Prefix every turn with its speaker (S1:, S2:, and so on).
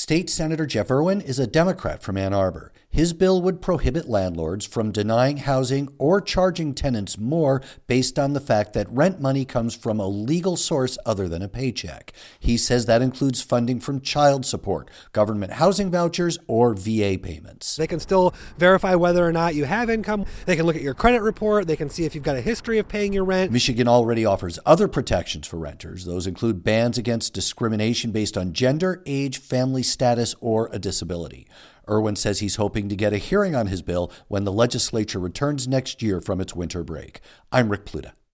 S1: State Senator Jeff Irwin is a Democrat from Ann Arbor. His bill would prohibit landlords from denying housing or charging tenants more based on the fact that rent money comes from a legal source other than a paycheck. He says that includes funding from child support, government housing vouchers, or VA payments.
S2: They can still verify whether or not you have income. They can look at your credit report. They can see if you've got a history of paying your rent.
S1: Michigan already offers other protections for renters. Those include bans against discrimination based on gender, age, family status, or a disability. Irwin says he's hoping to get a hearing on his bill when the legislature returns next year from its winter break. I'm Rick Pluta.